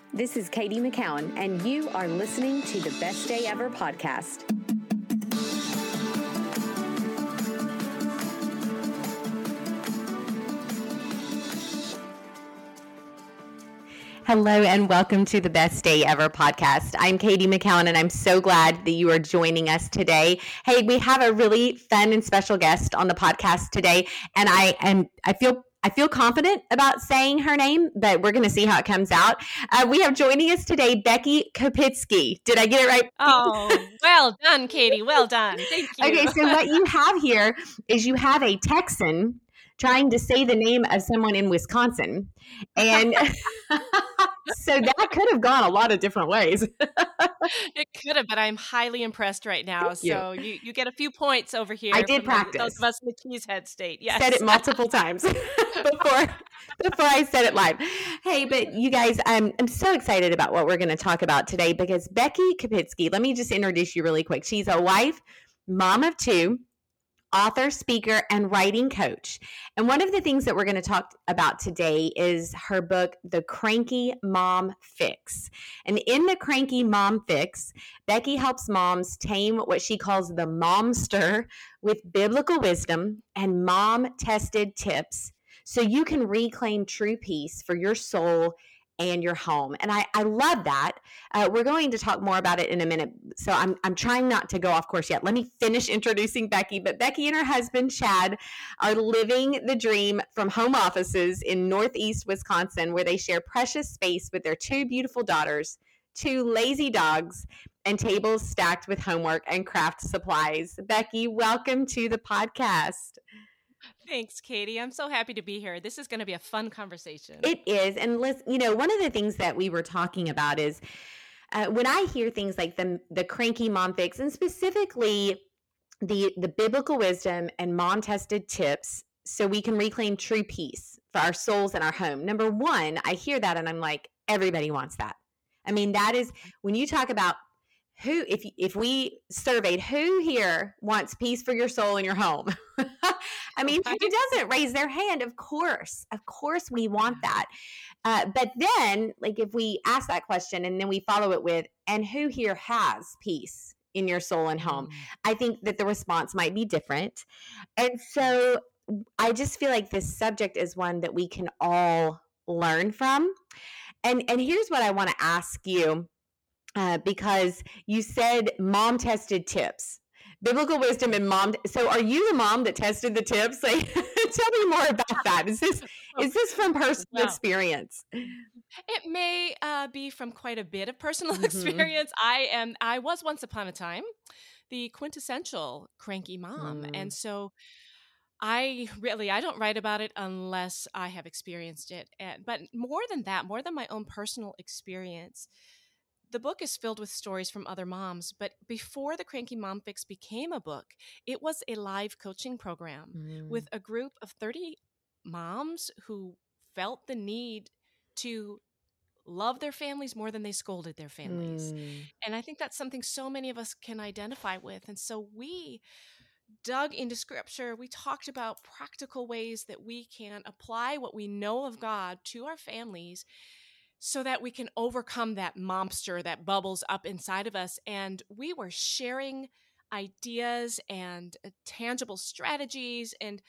This is Katie McCowan, and you are listening to the Best Day Ever podcast. Hello and welcome to the Best Day Ever podcast. I'm Katie McCowan and I'm so glad that you are joining us today. Hey, we have a really fun and special guest on the podcast today, and I feel confident about saying her name, but we're going to see how it comes out. We have joining us today Becky Kopitsky. Did I get it right? Oh, well done, Katie. Well done. Thank you. Okay, so what you have here is you have a Texan trying to say the name of someone in Wisconsin. And so that could have gone a lot of different ways. It could have, but I'm highly impressed right now. So you get a few points over here. I did practice. Those of us in the Cheesehead State. Yes. Said it multiple times before I said it live. Hey, but you guys, I'm so excited about what we're going to talk about today because Becky Kopitsky, let me just introduce you really quick. She's a wife, mom of two, author, speaker, and writing coach. And one of the things that we're going to talk about today is her book, The Cranky Mom Fix. And in The Cranky Mom Fix, Becky helps moms tame what she calls the momster with biblical wisdom and mom-tested tips so you can reclaim true peace for your soul and your home. And I love that. We're going to talk more about it in a minute. So I'm trying not to go off course yet. Let me finish introducing Becky. But Becky and her husband, Chad, are living the dream from home offices in Northeast Wisconsin, where they share precious space with their two beautiful daughters, two lazy dogs, and tables stacked with homework and craft supplies. Becky, welcome to the podcast. Thanks, Katie. I'm so happy to be here. This is going to be a fun conversation. It is. And listen, one of the things that we were talking about is when I hear things like the Cranky Mom Fix, and specifically the biblical wisdom and mom-tested tips so we can reclaim true peace for our souls and our home. Number one, I hear that and I'm like, everybody wants that. I mean, that is when you talk about who, if we surveyed who here wants peace for your soul and your home, I mean, who doesn't raise their hand? Of course we want that. But then like if we ask that question and then we follow it with, and who here has peace in your soul and home? I think that the response might be different. And so I just feel like this subject is one that we can all learn from. And here's what I want to ask you. Because you said mom-tested tips, biblical wisdom and mom. So are you the mom that tested the tips? Like, tell me more about that. Is this from personal experience? It may be from quite a bit of personal experience. I was once upon a time the quintessential cranky mom. And so I don't write about it unless I have experienced it. But more than that, more than my own personal experience, the book is filled with stories from other moms, but before The Cranky Mom Fix became a book, it was a live coaching program with a group of 30 moms who felt the need to love their families more than they scolded their families. And I think that's something so many of us can identify with. And so we dug into scripture. We talked about practical ways that we can apply what we know of God to our families so that we can overcome that momster that bubbles up inside of us. And we were sharing ideas and tangible strategies and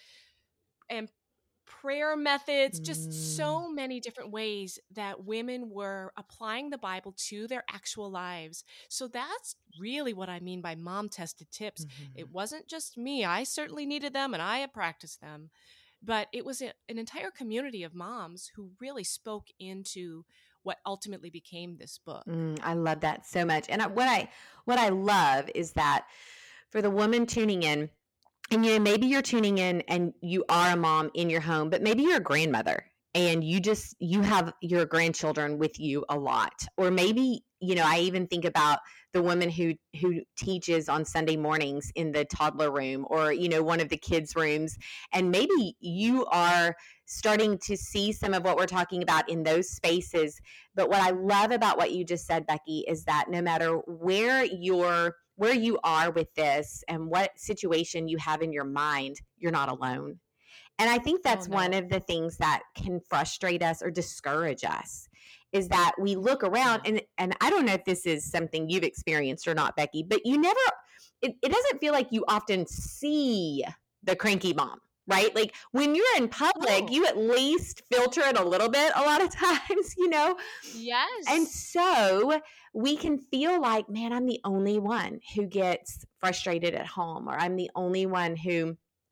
prayer methods, just so many different ways that women were applying the Bible to their actual lives. So that's really what I mean by mom-tested tips. It wasn't just me. I certainly needed them and I have practiced them. But it was an entire community of moms who really spoke into what ultimately became this book. I love that so much. And what I love is that for the woman tuning in, and maybe you're tuning in and you are a mom in your home, but maybe you're a grandmother and you have your grandchildren with you a lot. Or maybe, I even think about the woman who teaches on Sunday mornings in the toddler room or, one of the kids' rooms. And maybe you are starting to see some of what we're talking about in those spaces. But what I love about what you just said, Becky, is that no matter where you are with this and what situation you have in your mind, you're not alone. And I think that's one of the things that can frustrate us or discourage us is that we look around, and I don't know if this is something you've experienced or not, Becky, but you never, it doesn't feel like you often see the cranky mom, right? Like when you're in public, you at least filter it a little bit a lot of times, Yes. And so we can feel like, man, I'm the only one who gets frustrated at home, or I'm the only one who,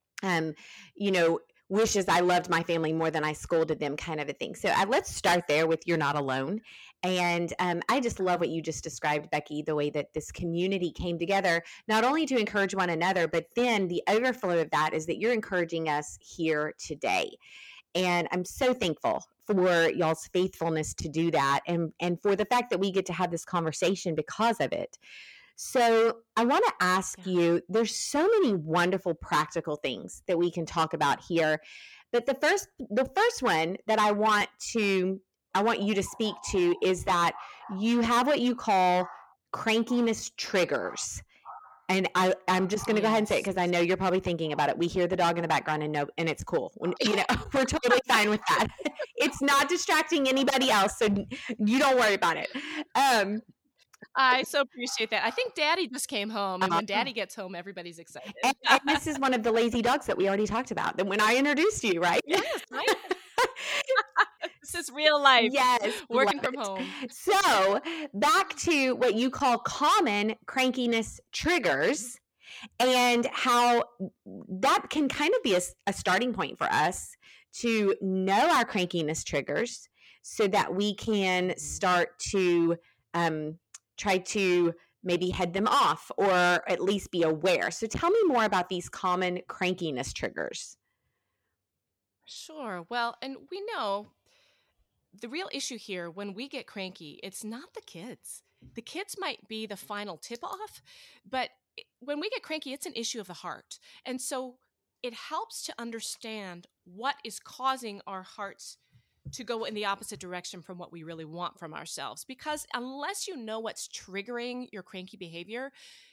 wishes I loved my family more than I scolded them, kind of a thing. So let's start there with you're not alone. And I just love what you just described, Becky, the way that this community came together, not only to encourage one another, but then the overflow of that is that you're encouraging us here today. And I'm so thankful for y'all's faithfulness to do that, and for the fact that we get to have this conversation because of it. So I want to ask you, there's so many wonderful practical things that we can talk about here. But the first one that I want you to speak to is that you have what you call crankiness triggers. And I'm just going to go ahead and say it because I know you're probably thinking about it. We hear the dog in the background and it's cool. We're totally fine with that. It's not distracting anybody else, so you don't worry about it. I so appreciate that. I think Daddy just came home, and when Daddy gets home, everybody's excited. And this is one of the lazy dogs that we already talked about. That when I introduced you, right? Yes, right. This is real life. Yes, working from home. So back to what you call common crankiness triggers, and how that can kind of be a starting point for us to know our crankiness triggers, so that we can start to try to maybe head them off, or at least be aware. So tell me more about these common crankiness triggers. Sure. Well, and we know the real issue here, when we get cranky, it's not the kids. The kids might be the final tip off, but when we get cranky, it's an issue of the heart. And so it helps to understand what is causing our hearts to go in the opposite direction from what we really want from ourselves. Because unless you know what's triggering your cranky behavior,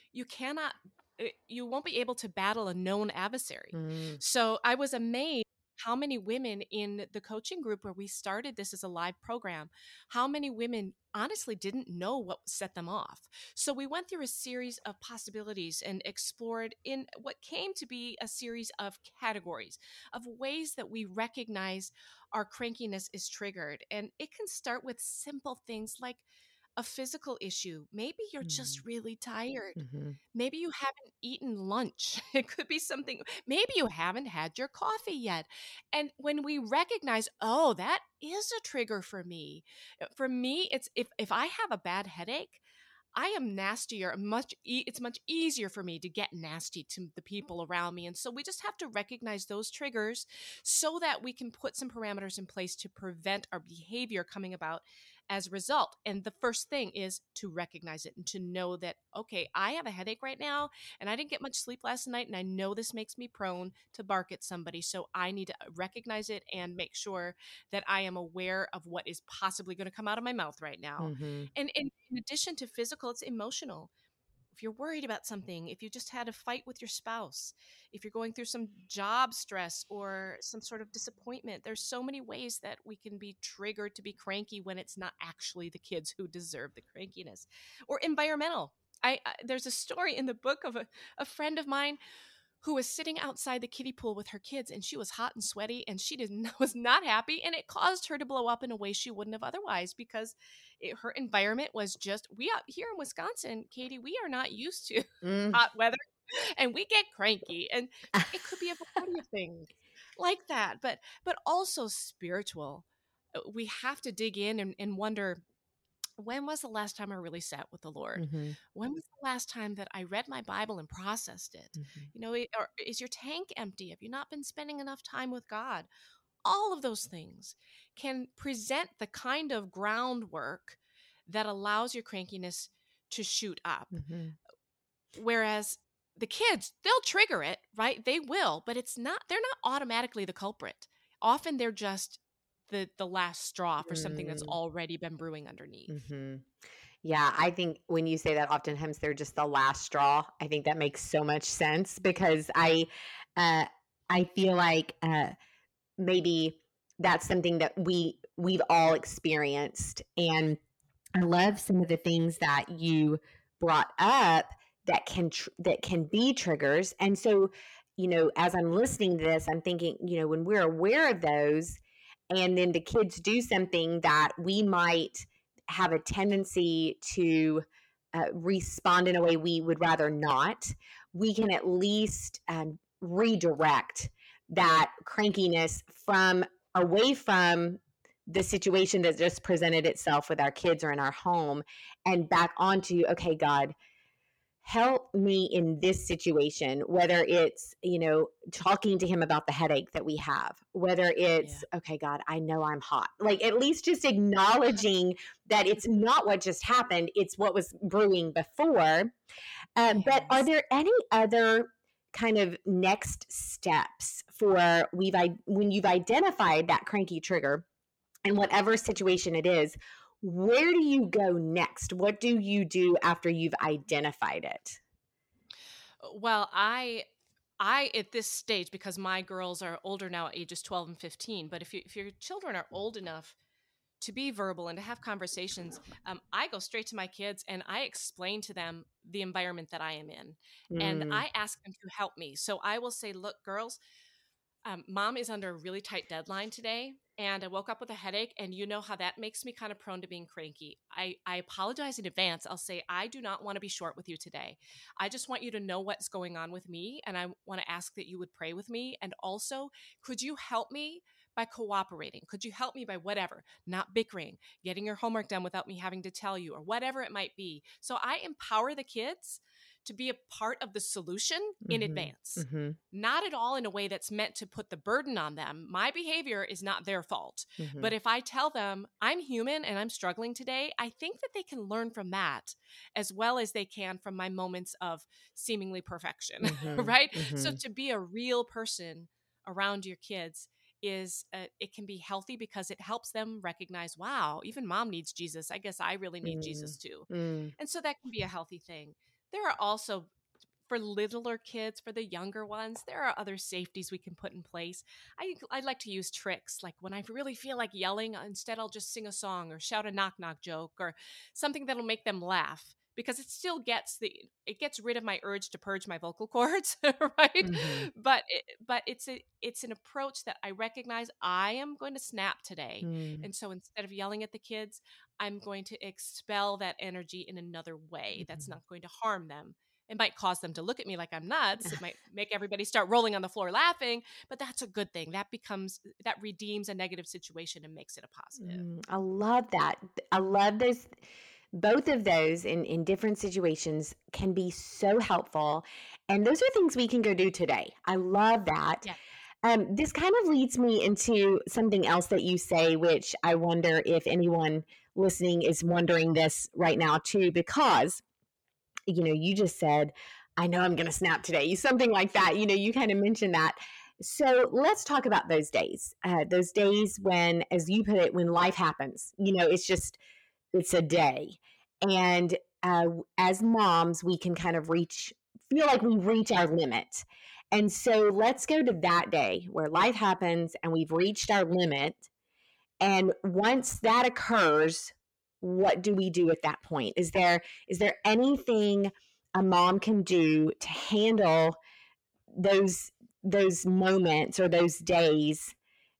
you won't be able to battle a known adversary. So I was amazed how many women in the coaching group where we started this as a live program, how many women honestly didn't know what set them off. So we went through a series of possibilities and explored in what came to be a series of categories of ways that we recognize our crankiness is triggered. And it can start with simple things like a physical issue. Maybe you're just really tired. Maybe you haven't eaten lunch. It could be something. Maybe you haven't had your coffee yet. And when we recognize, oh, that is a trigger for me. For me, it's if I have a bad headache, I am nastier. It's much easier for me to get nasty to the people around me. And so we just have to recognize those triggers so that we can put some parameters in place to prevent our behavior coming about as a result. And the first thing is to recognize it and to know that, okay, I have a headache right now and I didn't get much sleep last night. And I know this makes me prone to bark at somebody. So I need to recognize it and make sure that I am aware of what is possibly going to come out of my mouth right now. And in addition to physical, it's emotional. If you're worried about something, if you just had a fight with your spouse, if you're going through some job stress or some sort of disappointment, there's so many ways that we can be triggered to be cranky when it's not actually the kids who deserve the crankiness. Or environmental. There's a story in the book of a friend of mine who was sitting outside the kiddie pool with her kids, and she was hot and sweaty, and she was not happy, and it caused her to blow up in a way she wouldn't have otherwise, because her environment was just, here in Wisconsin, Katie, we are not used to hot weather, and we get cranky, and it could be a variety of things like that, but also spiritual. We have to dig in and wonder, when was the last time I really sat with the Lord? When was the last time that I read my Bible and processed it? Or is your tank empty? Have you not been spending enough time with God? All of those things can present the kind of groundwork that allows your crankiness to shoot up. Whereas the kids, they'll trigger it, right? They will, but they're not automatically the culprit. Often they're just the last straw for something that's already been brewing underneath. Yeah, I think when you say that, oftentimes they're just the last straw. I think that makes so much sense, because I feel like maybe that's something that we we've all experienced. And I love some of the things that you brought up that can be triggers. And so, as I'm listening to this, I'm thinking, when we're aware of those, and then the kids do something that we might have a tendency to respond in a way we would rather not, we can at least redirect that crankiness from away from the situation that just presented itself with our kids or in our home, and back onto, okay, God, help me in this situation, whether it's, talking to him about the headache that we have, whether it's, okay, God, I know I'm hot. Like, at least just acknowledging that it's not what just happened, it's what was brewing before. But are there any other kind of next steps for when you've identified that cranky trigger in whatever situation it is? Where do you go next? What do you do after you've identified it? Well, I at this stage, because my girls are older now, ages 12 and 15, but if your children are old enough to be verbal and to have conversations, I go straight to my kids and I explain to them the environment that I am in. And I ask them to help me. So I will say, look, girls, Mom is under a really tight deadline today, and I woke up with a headache, and you know how that makes me kind of prone to being cranky. I apologize in advance. I'll say, I do not want to be short with you today. I just want you to know what's going on with me, and I want to ask that you would pray with me. And also, could you help me by cooperating? Could you help me by whatever, not bickering, getting your homework done without me having to tell you, or whatever it might be? So I empower the kids to be a part of the solution in advance, not at all in a way that's meant to put the burden on them. My behavior is not their fault. But if I tell them I'm human and I'm struggling today, I think that they can learn from that as well as they can from my moments of seemingly perfection, right? So to be a real person around your kids is it can be healthy because it helps them recognize, wow, even Mom needs Jesus. I guess I really need Jesus too. And so that can be a healthy thing. There are also, for littler kids, for the younger ones, there are other safeties we can put in place. I like to use tricks. Like when I really feel like yelling, instead I'll just sing a song or shout a knock-knock joke or something that'll make them laugh, because it still gets rid of my urge to purge my vocal cords, right? But it's an approach that I recognize I am going to snap today. And so instead of yelling at the kids, I'm going to expel that energy in another way that's not going to harm them. It might cause them to look at me like I'm nuts. It might make everybody start rolling on the floor laughing, but that's a good thing. That redeems a negative situation and makes it a positive. I love that. I love those. Both of those in different situations can be so helpful. And those are things we can go do today. I love that. Yeah. This kind of leads me into something else that you say, which I wonder if anyone listening is wondering this right now too, because, you just said, I know I'm going to snap today, something like that. You kind of mentioned that. So let's talk about those days when, as you put it, when life happens, it's a day. And as moms, we can kind of feel like we reach our limit. And so let's go to that day where life happens and we've reached our limit. And once that occurs, what do we do at that point? Is there anything a mom can do to handle those moments or those days,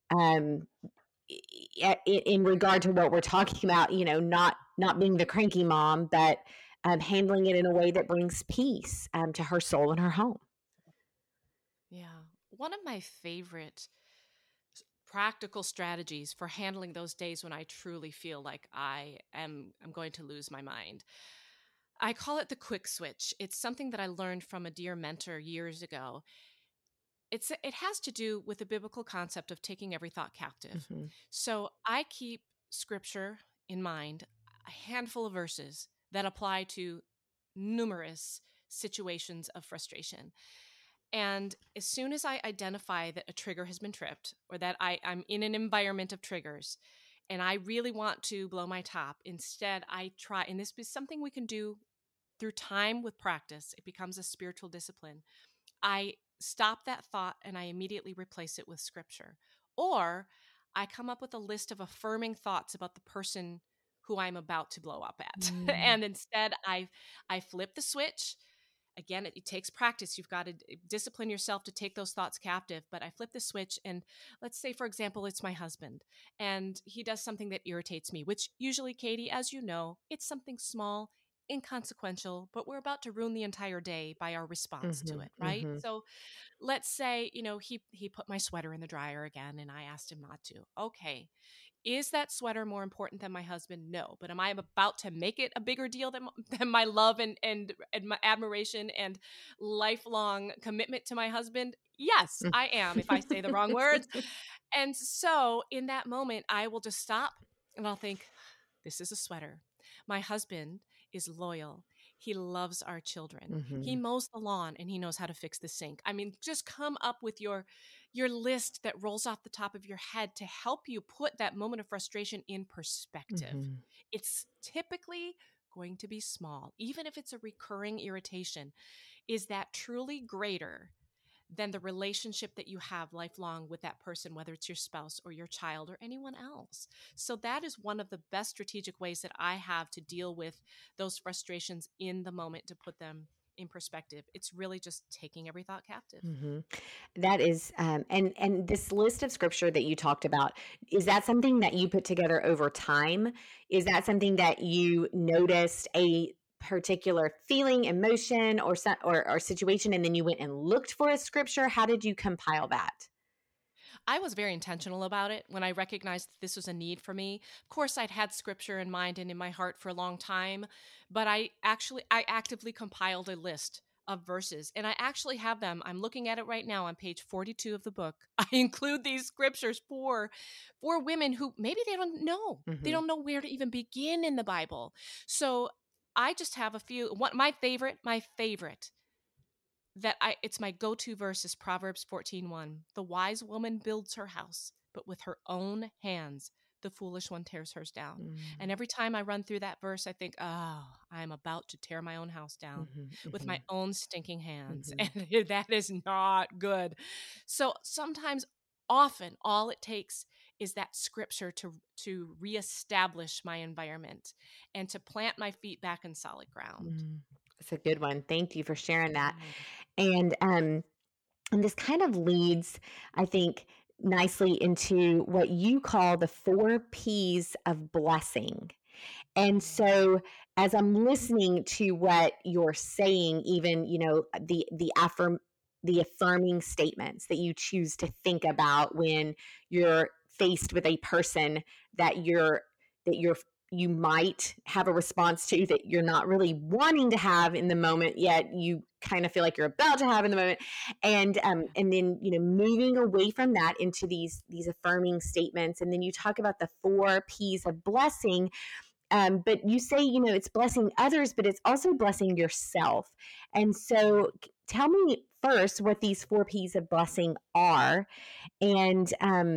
in regard to what we're talking about, not being the cranky mom, but handling it in a way that brings peace to her soul and her home? Yeah. One of my favorite practical strategies for handling those days when I truly feel like I'm going to lose my mind, I call it the quick switch. It's something that I learned from a dear mentor years ago. It has to do with the biblical concept of taking every thought captive. So I keep scripture in mind, a handful of verses that apply to numerous situations of frustration. And as soon as I identify that a trigger has been tripped, or that I'm in an environment of triggers and I really want to blow my top, instead I try, and this is something we can do through time with practice, it becomes a spiritual discipline. I stop that thought and I immediately replace it with scripture. Or I come up with a list of affirming thoughts about the person who I'm about to blow up at. And instead I flip the switch. Again, it takes practice. You've got to discipline yourself to take those thoughts captive. But I flip the switch, and let's say, for example, it's my husband, and he does something that irritates me, which usually, Katie, as you know, it's something small, inconsequential, but we're about to ruin the entire day by our response to it, right? So let's say, he put my sweater in the dryer again, and I asked him not to. Okay. Is that sweater more important than my husband? No. But am I about to make it a bigger deal than my love and my admiration and lifelong commitment to my husband? Yes, I am, if I say the wrong words. And so in that moment, I will just stop and I'll think, this is a sweater. My husband is loyal. He loves our children. He mows the lawn and he knows how to fix the sink. I mean, just come up with your list that rolls off the top of your head to help you put that moment of frustration in perspective. It's typically going to be small, even if it's a recurring irritation. Is that truly greater than the relationship that you have lifelong with that person, whether it's your spouse or your child or anyone else? So that is one of the best strategic ways that I have to deal with those frustrations in the moment, to put them in perspective. It's really just taking every thought captive. That is, and this list of scripture that you talked about, is that something that you put together over time? Is that something that you noticed a particular feeling, emotion, or situation, and then you went and looked for a scripture? How did you compile that? I was very intentional about it when I recognized that this was a need for me. Of course, I'd had scripture in mind and in my heart for a long time, but I actively compiled a list of verses, and I actually have them. I'm looking at it right now on page 42 of the book. I include these scriptures for women who maybe they don't know. They don't know where to even begin in the Bible. So I just have a few. My favorite it's my go-to verse is Proverbs 14:1. The wise woman builds her house, but with her own hands the foolish one tears hers down. And every time I run through that verse, I think, oh, I'm about to tear my own house down with my own stinking hands. And that is not good. So sometimes, often, all it takes is that scripture to reestablish my environment and to plant my feet back in solid ground. That's a good one. Thank you for sharing that. And this kind of leads, I think, nicely into what you call the 4 P's of blessing. And so as I'm listening to what you're saying, even, the affirming statements that you choose to think about when you're faced with a person that you might have a response to that you're not really wanting to have in the moment, yet you kind of feel like you're about to have in the moment, and then moving away from that into these affirming statements, and then you talk about the 4 P's of blessing. But you say, it's blessing others, but it's also blessing yourself. And so tell me first what these 4 P's of blessing are, and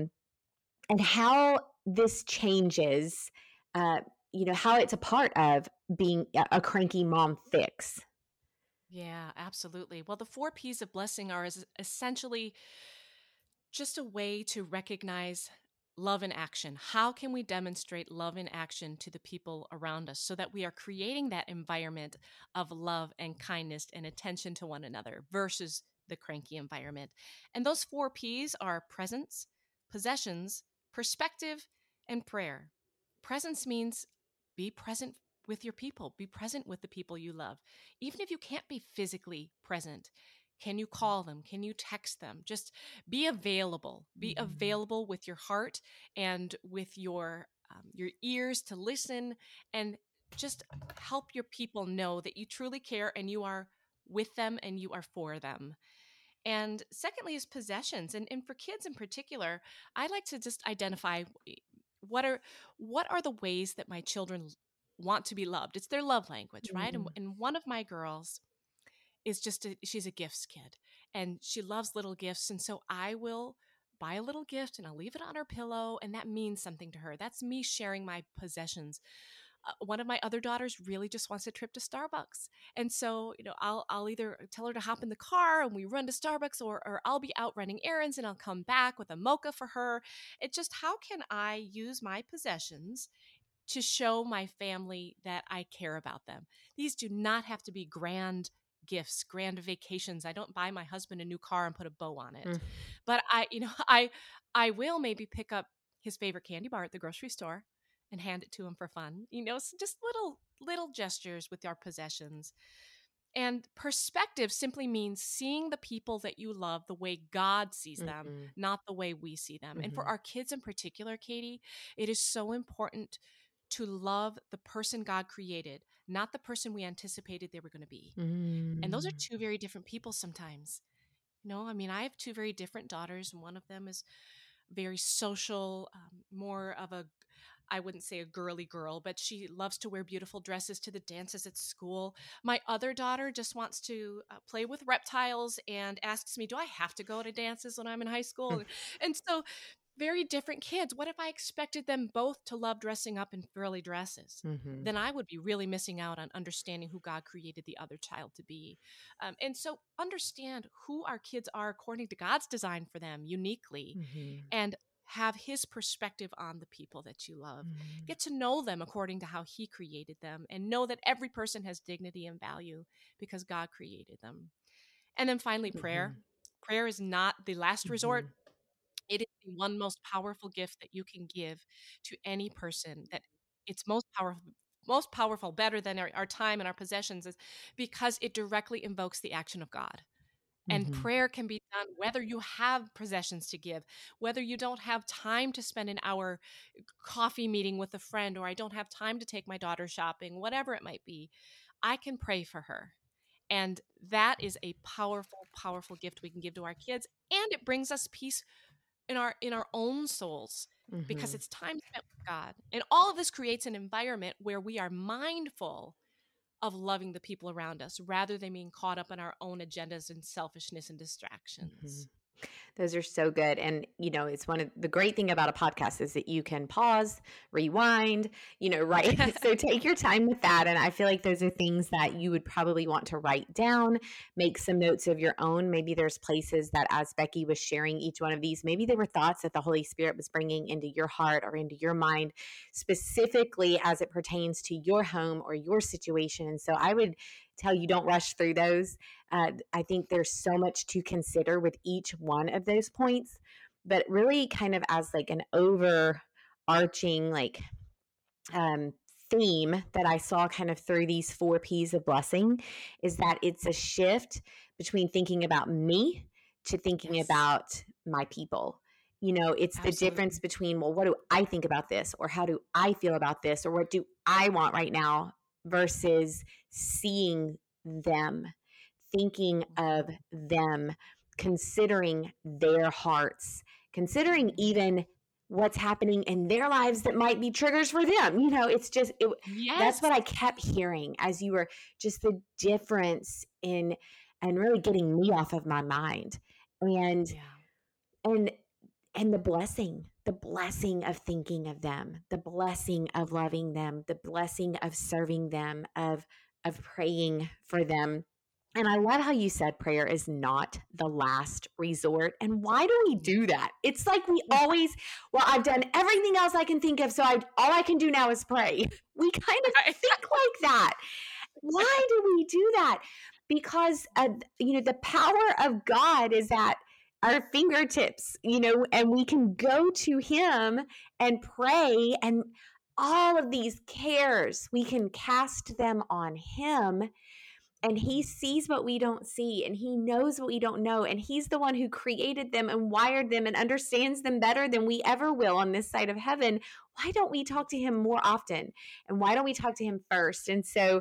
how this changes, how it's a part of being a cranky mom fix. Yeah, absolutely. Well, the 4 P's of blessing are essentially just a way to recognize love in action. How can we demonstrate love in action to the people around us so that we are creating that environment of love and kindness and attention to one another versus the cranky environment? And those 4 P's are presence, possessions, perspective, and prayer. Presence means be present with your people, be present with the people you love. Even if you can't be physically present, can you call them? Can you text them? Just be available. Be available with your heart and with your ears to listen, and just help your people know that you truly care and you are with them and you are for them. And secondly is possessions. And for kids in particular, I like to just identify what are the ways that my children want to be loved. It's their love language, right? And one of my girls is she's a gifts kid, and she loves little gifts. And so I will buy a little gift and I'll leave it on her pillow, and that means something to her. That's me sharing my possessions. one of my other daughters really just wants a trip to Starbucks. And so, I'll either tell her to hop in the car and we run to Starbucks, or I'll be out running errands and I'll come back with a mocha for her. It's just, how can I use my possessions to show my family that I care about them? These do not have to be grand gifts, grand vacations. I don't buy my husband a new car and put a bow on it. But I will maybe pick up his favorite candy bar at the grocery store and hand it to him for fun. So just little gestures with our possessions. And perspective simply means seeing the people that you love the way God sees them, not the way we see them. And for our kids in particular, Katie, it is so important to love the person God created, not the person we anticipated they were going to be. And those are two very different people sometimes. I have two very different daughters, and one of them is very social, more of I wouldn't say a girly girl, but she loves to wear beautiful dresses to the dances at school. My other daughter just wants to play with reptiles and asks me, do I have to go to dances when I'm in high school? And so very different kids. What if I expected them both to love dressing up in frilly dresses? Then I would be really missing out on understanding who God created the other child to be. And so understand who our kids are according to God's design for them uniquely, and have his perspective on the people that you love. Get to know them according to how he created them, and know that every person has dignity and value because God created them. And then finally, prayer. Prayer is not the last resort. It is the one most powerful gift that you can give to any person. That it's most powerful, better than our time and our possessions, is because it directly invokes the action of God. And prayer can be done whether you have possessions to give, whether you don't have time to spend an hour coffee meeting with a friend, or I don't have time to take my daughter shopping, whatever it might be. I can pray for her. And that is a powerful, powerful gift we can give to our kids. And it brings us peace in our own souls, because it's time spent with God. And all of this creates an environment where we are mindful of loving the people around us rather than being caught up in our own agendas and selfishness and distractions. Those are so good. And, it's one of the great thing about a podcast is that you can pause, rewind, right? So take your time with that. And I feel like those are things that you would probably want to write down, make some notes of your own. Maybe there's places that, as Becky was sharing each one of these, maybe they were thoughts that the Holy Spirit was bringing into your heart or into your mind, specifically as it pertains to your home or your situation. And so I would tell you, don't rush through those. I think there's so much to consider with each one of those points, but really kind of as like an overarching theme that I saw kind of through these 4 P's of blessing is that it's a shift between thinking about me to thinking about my people. It's the difference between, well, what do I think about this? Or how do I feel about this? Or what do I want right now? Versus seeing them, thinking of them, considering their hearts, considering even what's happening in their lives that might be triggers for them. It's just, that's what I kept hearing as you were, just the difference in, and really getting me off of my mind. And the blessing of thinking of them, the blessing of loving them, the blessing of serving them, of praying for them. And I love how you said prayer is not the last resort. And why do we do that? It's like we always, well, I've done everything else I can think of, so all I can do now is pray. We kind of think like that. Why do we do that? Because, the power of God is at our fingertips, and we can go to him and pray, and all of these cares, we can cast them on him, and he sees what we don't see, and he knows what we don't know, and he's the one who created them and wired them and understands them better than we ever will on this side of heaven. Why don't we talk to him more often? And why don't we talk to him first? And so,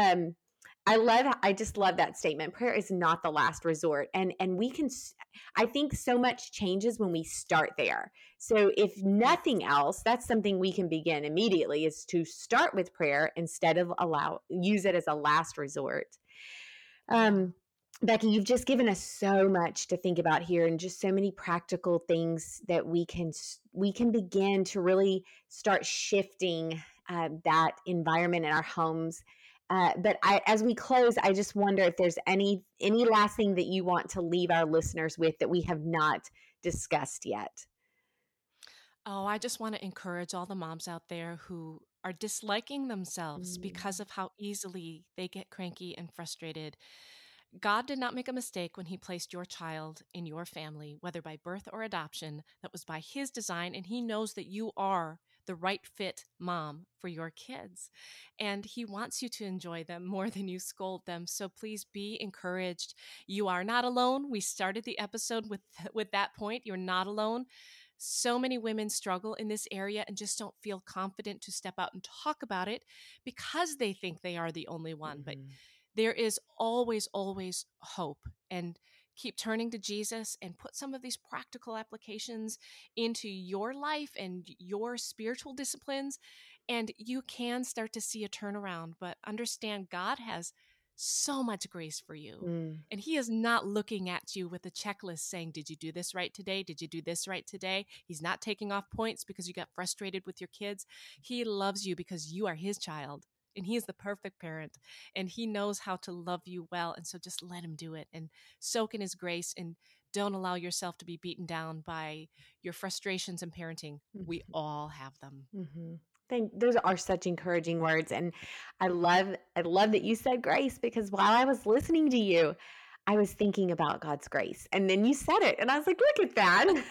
I just love that statement. Prayer is not the last resort. And we can, I think so much changes when we start there. So if nothing else, that's something we can begin immediately, is to start with prayer instead of use it as a last resort. Becky, you've just given us so much to think about here, and just so many practical things that we can begin to really start shifting that environment in our homes. But as we close, I just wonder if there's any last thing that you want to leave our listeners with that we have not discussed yet. Oh, I just want to encourage all the moms out there who are disliking themselves because of how easily they get cranky and frustrated. God did not make a mistake when he placed your child in your family, whether by birth or adoption. That was by his design, and he knows that you are the right fit mom for your kids. And he wants you to enjoy them more than you scold them. So please be encouraged. You are not alone. We started the episode with that point. You're not alone. So many women struggle in this area and just don't feel confident to step out and talk about it because they think they are the only one. But there is always, always hope. And keep turning to Jesus and put some of these practical applications into your life and your spiritual disciplines. And you can start to see a turnaround. But understand, God has so much grace for you. And he is not looking at you with a checklist saying, did you do this right today? Did you do this right today? He's not taking off points because you got frustrated with your kids. He loves you because you are his child. And he is the perfect parent, and he knows how to love you well. And so just let him do it and soak in his grace, and don't allow yourself to be beaten down by your frustrations in parenting. We all have them. Those are such encouraging words. And I love that you said grace, because while I was listening to you, I was thinking about God's grace. And then you said it, and I was like, look at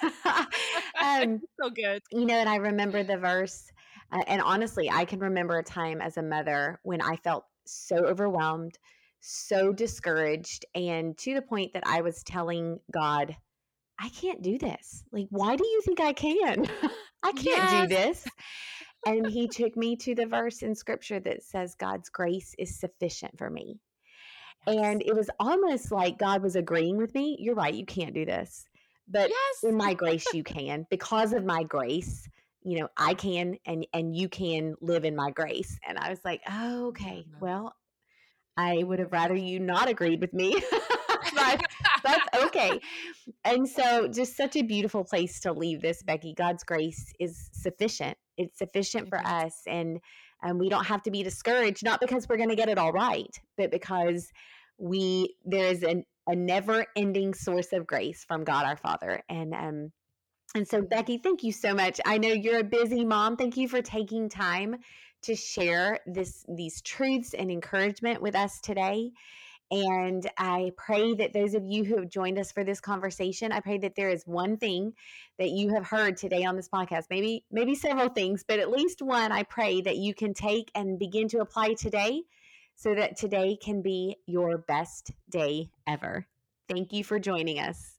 that. So good. And I remember the verse. And honestly, I can remember a time as a mother when I felt so overwhelmed, so discouraged, and to the point that I was telling God, I can't do this. Like, why do you think I can? I can't do this. And he took me to the verse in scripture that says God's grace is sufficient for me. And it was almost like God was agreeing with me. You're right. You can't do this. But in my grace, you can. Because of my grace, I can, and you can live in my grace. And I was like, oh, okay, well, I would have rather you not agreed with me, but that's okay. And so just such a beautiful place to leave this, Becky. God's grace is sufficient. It's sufficient for us. And we don't have to be discouraged, not because we're going to get it all right, but because there is a never ending source of grace from God, our Father. And so, Becky, thank you so much. I know you're a busy mom. Thank you for taking time to share these truths and encouragement with us today. And I pray that those of you who have joined us for this conversation, I pray that there is one thing that you have heard today on this podcast, maybe several things, but at least one, I pray that you can take and begin to apply today, so that today can be your best day ever. Thank you for joining us.